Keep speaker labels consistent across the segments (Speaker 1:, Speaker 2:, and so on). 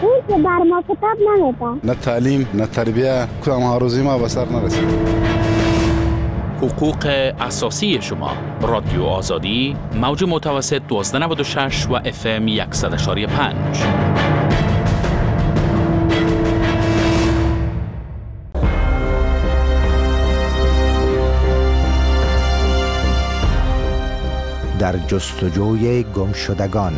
Speaker 1: این که بر ما کتاب نمیده.
Speaker 2: نه تعلیم نه تربیه، کدام آرزوی ما به سر نرسید.
Speaker 3: حقوق اساسی شما. رادیو آزادی، موج متوسط 1296 و FM 100.5.
Speaker 4: در جستجوی گمشدگان.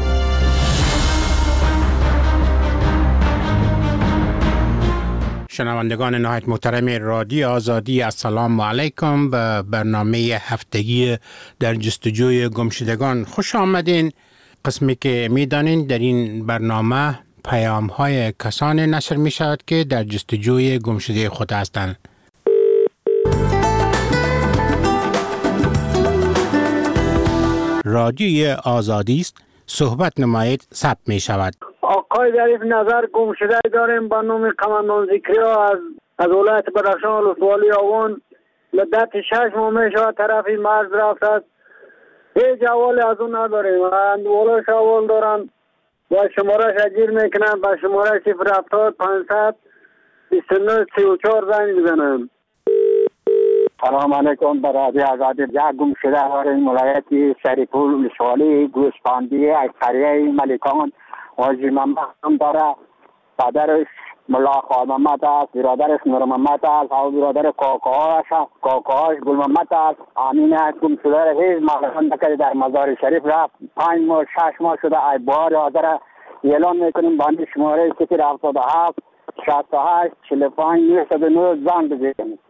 Speaker 5: شنوندگان نهایت محترم رادیو آزادی، السلام علیکم به برنامه هفتگی در جستجوی گمشدگان خوش آمدین. قسمی که میدانین در این برنامه پیام های کسانی نشر می شود که در جستجوی گمشده خود هستند. رادیوی آزادی است، صحبت نمایید، ثبت می شود.
Speaker 6: آقای ظریف نظر گمشده داریم به نام قماندان ذکریا از ولایت بدخشان ولسوالی آوان. مدت 6 ماه می شود طرفی مرز رفت است. هیچ احوالی از اون نداریم. اندوالش احوال دارن و شمارش اجیر میکنن. به شماره 070 500 29 34 زنگ بزنن. سلام علیکم. برادر آزادی. یک گمشده داریم ولایت سریپور ولسوالی گوسفندی از قریه ملکان. حاجی محمد هم داره، پدرش ملا خواه محمد است، برادرش نور محمد است، و برادر کاکاهاش گل محمد است. امین است گمشده هیچ معلوم نکرده در مزار شریف رفت. 5 ماه 6 ماه شده. ای بار حاضر اعلان میکنیم بند شماره 077 68 45 909 زنگ بزنید.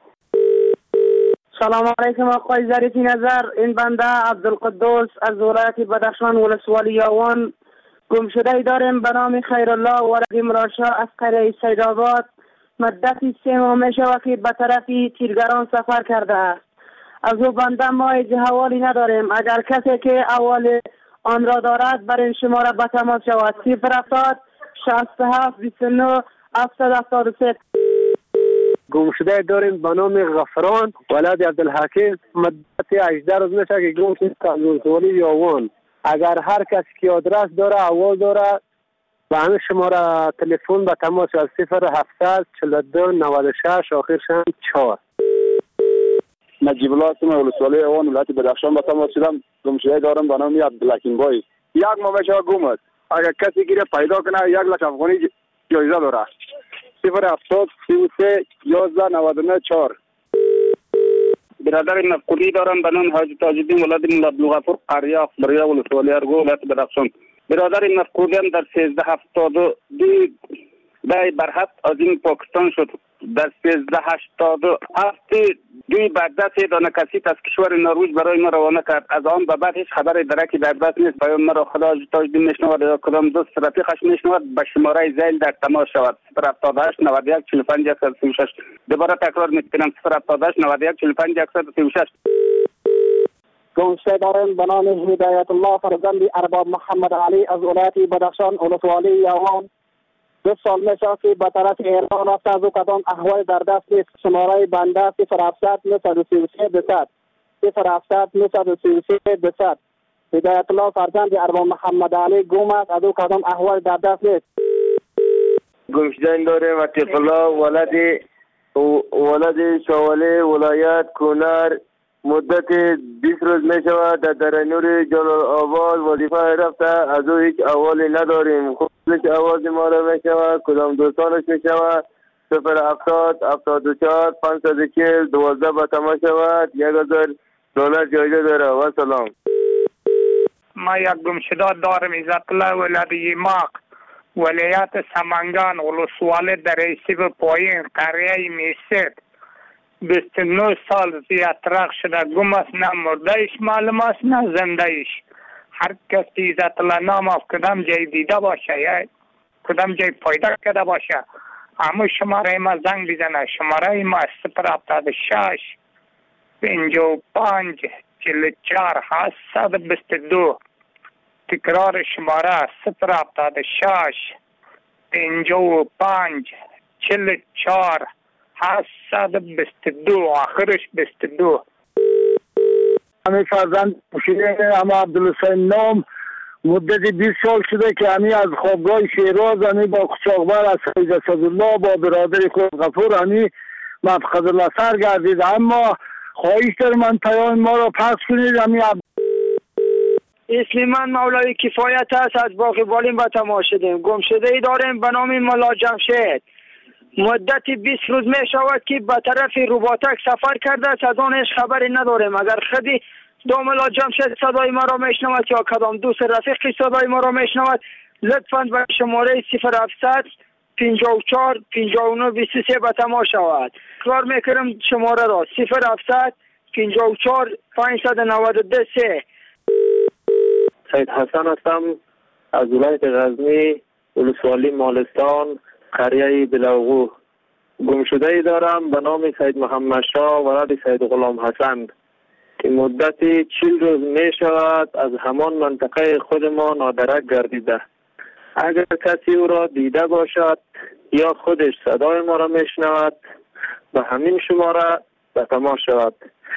Speaker 7: سلام علیکم آقای ظریفی نظر. این بنده عبدالقدوس از ولایت بدخشان ولسوالی آوان. گمشده داریم به نام خیرالله ولد مراشا از قریه سیدآباد. مدتی 3 ماه می شود که به طرف تیرگران سفر کرده است. از او بنده ما هیچ حوالی نداریم. اگر کسی که احوال آن را دارد بر این شماره به تماس شود. 070 67 29 773.
Speaker 6: گمشده داریم به نام غفران ولد عبدالحکیم. مدت 18 روز میشه که گم شده از ولسوالی آوان. اگر هر کسی که آدرس داره احوال داره به همین شماره تلفن به تماس از 0700 42 96 آخرش هم 4.
Speaker 8: نجیب الله اسم ولسوالی آوان ولایت بدخشان به تماس شدم. گمشده دارم به نام عبدالحکیم بای. 1 ماه میشه گم است. اگر کسی گیره پیدا کنه 1 لک افغانی جایزه داره. 070 33 11 99 4. برادر نفقودی دارم به نام حاجی تاج‌الدین ولد مولا عبدالغفور قریه اخباریه ولسوالی ارگو ولایت بدخشان. برادر نفقودی هم در 1372 دای برحق از این پاکستان شد. در 1387 دوی بعد دست دانه کسی از کشور نروژ برای ما روانه کرد. از آن به بعد هیچ خبری درکی در دست نیست. پیام مرا خدا تاج‌الدین میشنود یا کدام دوست رفیقش میشنود به شماره زیل در تماس شود. 078 91 45 136. دوباره تکرار میکنم 078 91 45 136.
Speaker 6: گمشده داریم به نام هدایت الله فرزند ارباب محمد علی از ولایت بدخشان ولسوالی یوان. 2 سال میشه که به طرف ایران رفت. از او کدام احوال در دست نیست. شماره بنده 070 933 200 070 933 200. هدایت الله فرزند ارباب محمد علی گم است. از او کدام احوال در دست نیست.
Speaker 8: گمشده داریم عتیق الله ولد شواله ولایت کنر. مدت 20 روز می شود در درنور جلال آباد وظیفه رفته. از او هیچ احوالی نداریم. خودش آواز ما را می شود کدام دوستانش می شود. 070 74 540 12 به تماس شود. $1000 جایزه داره. و سلام.
Speaker 9: ما یک گمشده دارم عزت الله ولد یماق ولایت سمنگان ولسوالی در ایسیب پایین قریه میسد. 29 سال زیادترخ شده. گم است. نه مرده ایش معلوم است نه زنده ایش. هر کسی عزت الله نام از کدام جای دیده باشه یا کدام جای پیدا کرده باشه همون شماره ما زنگ بزنه. شماره ما 076 55 44 722. تکرار شماره 076 55 44 722 آخرش 22.
Speaker 6: همین فرزند مشیره اما عبدالحسین نام مدت 20 سال شده که همی از خوابگاه شیراز همی با قاچاقبر از سید اسدالله با برادر خود غفور همی مفقد الله سر گردید. اما خواهش دارم من پیام ما را پس کنید. همی
Speaker 7: اسم من مولای کفایت است، از باغ بالین به تماشدیم. گم شده ای داریم به نام ملا جمشید. مدت 20 روز می شود که به طرف روباتک سفر کرده است، از آنش خبری نداریم. اگر خودی دو ملا جمشید صدای ما را میشنود یا کدام دوست رفیقی صدای ما را میشنود، لطفاً به شماره 0700 54 59 23 به تماس شود. تکرار میکنم شماره را 0700 54 592 3.
Speaker 10: سید حسن هستم از ولایت غزنی، ولسوالی مالستان، قریه بلوغو. گمشده ای دارم به نام سید محمد شاه ولد سید غلام حسن که مدت 40 روز می شود از همان منطقه خود ما نادرک گردیده. اگر کسی او را دیده باشد یا خودش صدای ما را می شنود به همین شماره به تماس شود.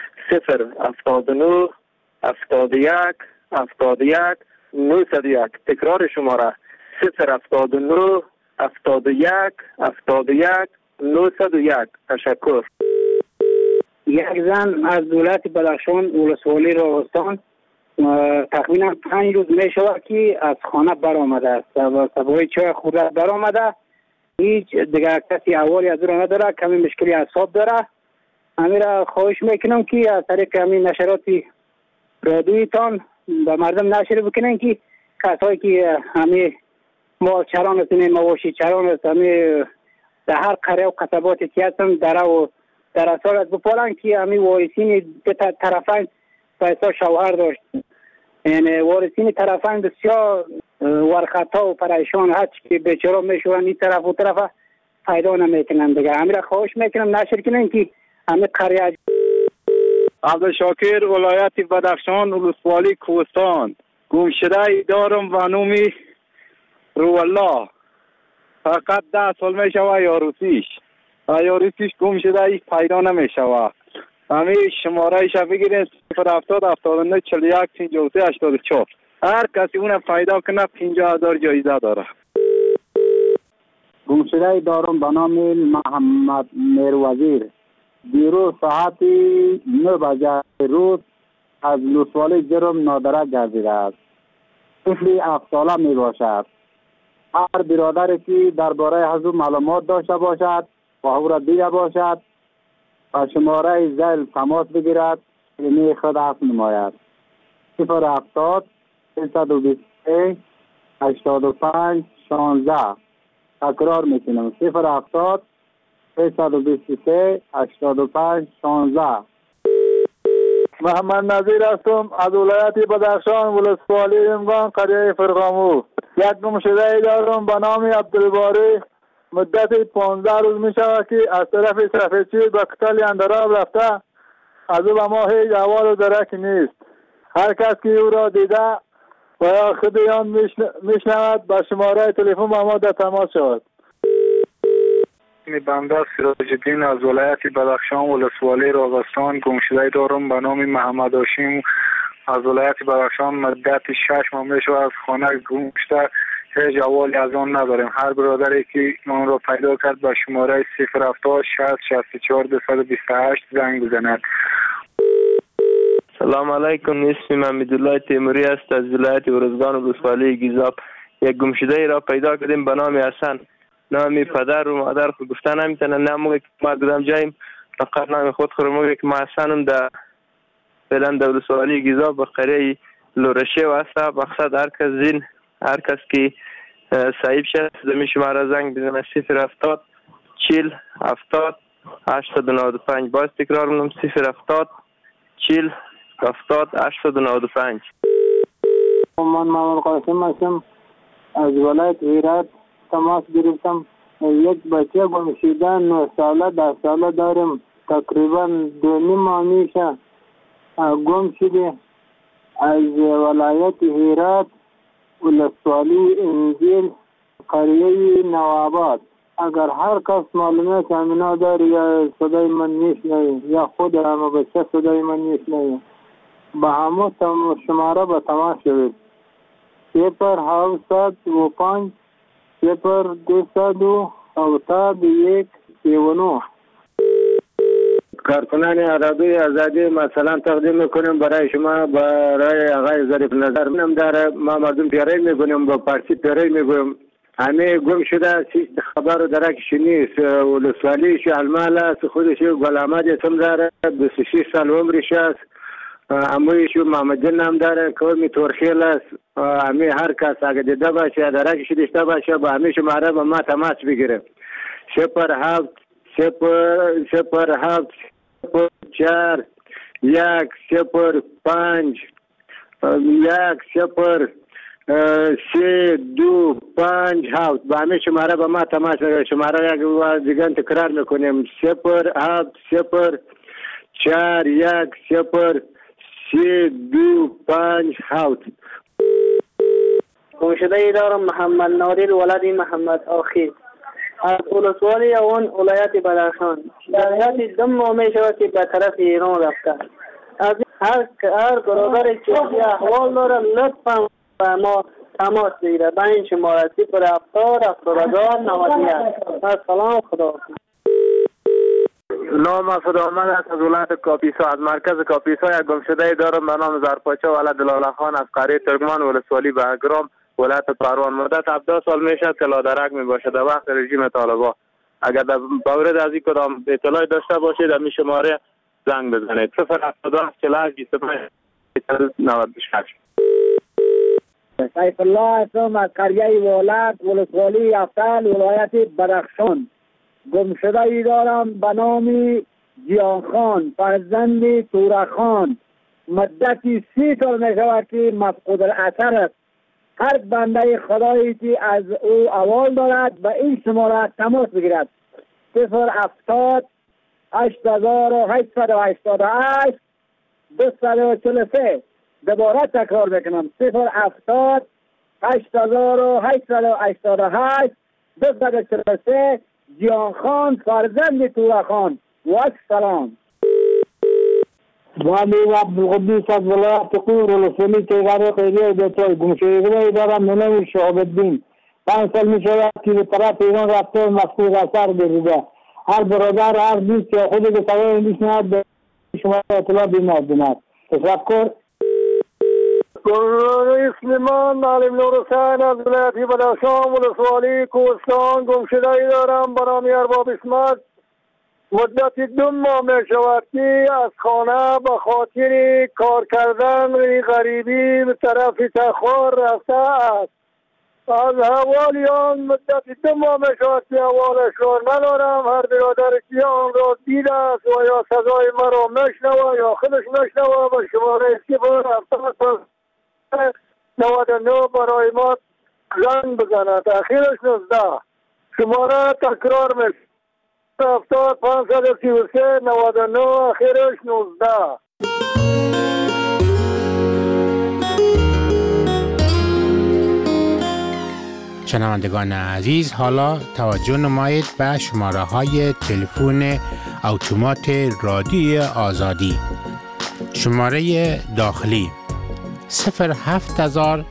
Speaker 10: 079 71 71 901. تکرار شماره 079 71 71 901. تشکر.
Speaker 6: یک زن از دولت بدخشان ولسوالی راغستان تقریبا 5 روز می شود که از خانه برآمده است و سبای چای خورده برآمده. هیچ دیگر کسی احوالی از او را نداره، کمی مشکلی اعصاب داره. همین خواهش میکنم که از طریق همین نشرات رادیویتان به مردم نشر بکنن که کسایی که همین مال چران هستن، مواشی چران هستن، در هر قریه و قصباتی که هستن در اصال از بپالن که همین وارثین طرفین پیسا شوهر داشت. یعنی وارثین طرفین بسیار ورخطا و پریشان هست که بیچاره میشورن این طرف و طرف پیدا نمیکنن دیگه. همین خواهش میکنم نشر کنن که همین قریه.
Speaker 10: عبدالشاکر ولایت بدخشان ولسوالی کوهستان. گمشده ای دارم و نومی روالله. فقط 10 سال می شود یاروسیش گمشده ای پیدا نمی شود. همین شماره ایش بگیرین 070 79 41 53 84. هر کسی اون پیدا کنه 50,000 جایزه داره.
Speaker 6: گمشده ای دارم به نام محمد میروزیر. دیروز ساعت 9 بجه روز از ولسوالی جرم نادرک گردیده است. طفلی 7 ساله می باشد. هر برادری که درباره از او معلومات داشته باشد و او را دیده باشد و شماره زل تماس بگیرد می خود عفو نماید. 070 323 85 16. تکرار میکنم 070 323 85 16.
Speaker 10: محمد نظیر هستم از ولایت بدخشان ولسوالی امگان قریه فرغامو. یک گمشده ای دارم به نام عبدالباری. مدت 15 روز می شود که از طرف صفحچی به قتل اندراب رفته. از او به ما هیچ احوال و درکی نیست. هر کس که او را دیده و یا خود آن میشنود به شماره تلفن با ما در تماس شود.
Speaker 9: بنده سراج الدین از ولایت بدخشان ولسوالی راغستان. گمشده دارم به نام محمد هاشم از ولایت بدخشان. مدت 6 ماه می شود از خانه گم شده. هیچ احوالی از آن نداریم. هر برادری که من را پیدا کرد به شماره 070 60 64 228 زنگ بزند.
Speaker 10: سلام علیکم. اسمم حمیدالله تیموری است از ولایت ارزگان ولسوالی گیزاب. یک گمشده ای را پیدا کردیم به نام حسن. نام پدر و مادر خود گفتن نمیتونن. نموگه که ما کدام جاییم فقط نام خود خود موگه که ما حسنم در فعلا در ولسوالی گیزاب به قریه لورشه و هسته. بخصد هر کس که صحیب شد زمین شماره زنگ بزنه 070 40 70 895. باز تکرار میکنم 070 40 70 895.
Speaker 6: من محمد قاسم هستم از ولایت هرات. تماس گرفتم. یک بچه گمشده 9 ساله 10 ساله دارم. تقریبا 2.5 ماه میشه گم شده. از ولایت هرات ولسوالی انجیل قریه نواباد. اگر هر کس معلومات همینا داره یا صدای من میشنوه یا خود همه بچه صدای من میشنوه به همه شماره به تماس شوید. 0705 0271 کارکنان رادیوی آزادی مثلا تقدیم میکنیم برای شما، برای آقای ظریف نظر منم داره. ما مردم پیروی میکنیم، با پارتی پیروی میکنیم. همه گم شده سیست خبر رو درکش نیست. ولسوالیش المال است، خودش گل احمد اسم داره، 26 سال عمرش است. امویش محمد جن هم داره، قومی تورخیل است. همه هر کس اگه دیده باشه درکش داشته باشه با همه شماره با ما تماس بگیره. 07 0 4 1 0 5 1 0 3 2 5 7 با همه شماره با ما تماس بگیره. شماره یک بار دیگه تکرار میکنیم. 07 0 4 1 0 3 2 5 7.
Speaker 7: گمشده دارم محمد نادر ولد محمد آخی از ولسوالی اون ولایت بدخشان. در حیات دم ما می شود که به طرف ایران رفته. از هر برادر که احوال داره لطفا با ما تماس بگیره به این شماره 074 سلام خدا.
Speaker 10: نام مسعود احمد است از ولایت کاپیسا. از مرکز کاپیسا یک گمشده دارم به نام زرپاچا ولد دلاله خان از قریه ترکمان ولسوالی بهگرام ولایت پروان. مدت 17 سال میشه که لادرک می باشد در وقت رژیم طالبان. اگر در مورد از این کدام اطلاعی داشته باشید در می شماره زنگ بزنید. 077 48 25 96.
Speaker 6: سیف الله اسم از قریه ولسوالی افتال ولایت بدخشان. گمشده دارم به نام جیان خان فرزند تورا خان. مدتی 30 سال می شود که مفقود الاثر است. هر بنده خدایی که از او احوال دارد به این شماره تماس بگیرد. 070 8888 243. دوباره تکرار بکنم. 070 8888 243. جیان خان فرزند تورا خان. و سلام.
Speaker 11: وامی عبدالقدوس از ولایت قور ولسوالی تیغار قیریه بیتوی. گمشده دارم منوی شعب الدین. 5 سال می شود که به طرف ایران رفته مفقود اثر گردیده. هر برادر هر دوست که خودی به سوای میشنود به شما اطلاع بیمازدند. تشکر.
Speaker 6: اسم من معلم نور حسین از ولایت بدخشان ولسوالی کوهستان. گمشده دارم به نام ارباب اسمت. مدت 2 ماه می شود که از خانه به خاطر کار کردن غریبی به طرف تخار رفته است. از حوالی آن مدت 2 ماه می شود که حوالش را ندارم. هر برادر که آن را دیده است و یا صدای مرا مشنوه یا خودش مشنوه به شماره 099 برای ما زنگ بزند. اخیرش 19. شماره تکرار می 70 533 99 اخیرش 19.
Speaker 5: شنوندگان عزیز، حالا توجه نمایید به شماره های تلفن اتومات رادیوی آزادی. شماره داخلی 07000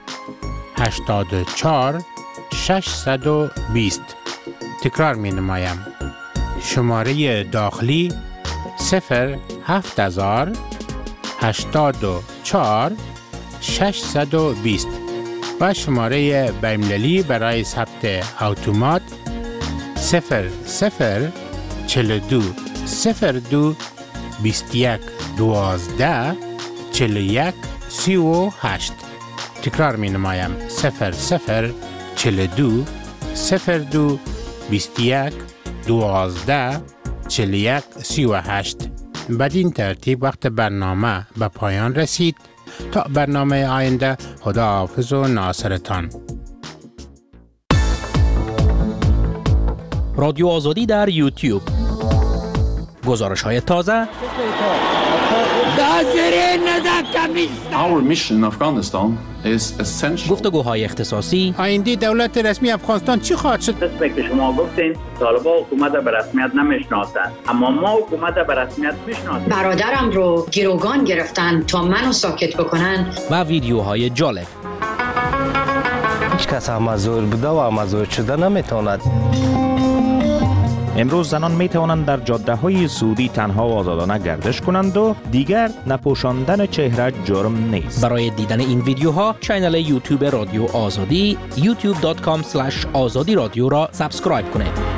Speaker 5: 84 620. تکرار می نمایم. شماره داخلی 07000 84 620 و شماره بین‌المللی برای ثبت اتومات 0042 02 21 12 41 38. تکرار می نمایم. 0042 02 21 12 41 38. بدین ترتیب وقت برنامه به پایان رسید. تا برنامه آینده، خدا حافظ و ناصرتان.
Speaker 3: رادیو آزادی در یوتیوب. گزارش های تازه.
Speaker 12: Our mission in Afghanistan is essential.
Speaker 3: گفتگوهای اختصاصی.
Speaker 5: آینده دولت رسمی افغانستان چی خواهد شد؟
Speaker 13: قسمی که شما گفتین طالبان حکومت به رسمیت نمیشناسند، اما ما حکومت به رسمیت میشناسیم.
Speaker 14: برادرم رو گروگان گرفتن تا منو ساکت بکنن.
Speaker 3: و ویدیوهای جالب.
Speaker 14: هیچ کس مزور بوده و مزور شده نمیتواند.
Speaker 15: امروز زنان می توانند در جاده های سعودی تنها و آزادانه گردش کنند و دیگر نپوشاندن چهره جرم نیست.
Speaker 16: برای دیدن این ویدیوها کانال یوتیوب رادیو آزادی youtube.com/azadi رادیو را سابسکرایب کنید.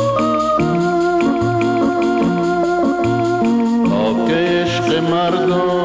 Speaker 17: مردم